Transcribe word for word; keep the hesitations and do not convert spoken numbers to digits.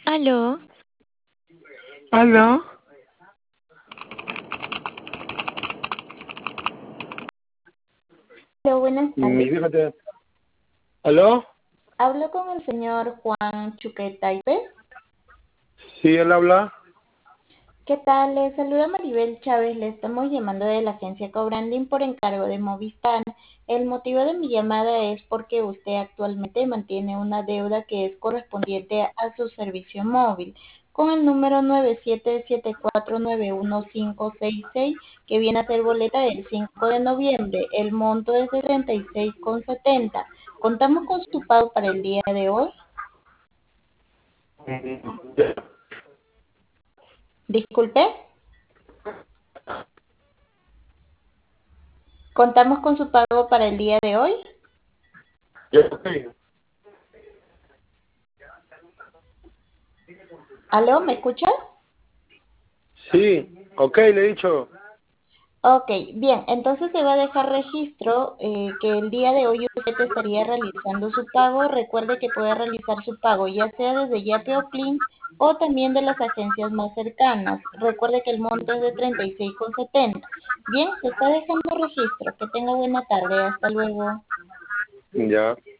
¿Aló? ¿Aló? Hola, buenas Mi tardes. vieja te... ¿Aló? Hablo con el señor Juan Chuquetaipe. Sí, él habla. ¿Qué tal? Le saluda Maribel Chávez. Le estamos llamando de la agencia Cobranding por encargo de Movistar. El motivo de mi llamada es porque usted actualmente mantiene una deuda que es correspondiente a su servicio móvil con el número nueve siete siete cuatro nueve uno cinco seis seis, que viene a ser boleta del cinco de noviembre. El monto es de treinta y seis con setenta. ¿Contamos con su pago para el día de hoy? Disculpe. ¿Contamos con su pago para el día de hoy? ¿Aló? ¿Me escucha? Sí, ok, le he dicho. Ok, bien, entonces se va a dejar registro eh, que el día de hoy usted estaría realizando su pago. Recuerde que puede realizar su pago ya sea desde Yape o Plin o también de las agencias más cercanas. Recuerde que el monto es de treinta y seis con setenta. Bien, se está dejando registro. Que tenga buena tarde. Hasta luego. Ya.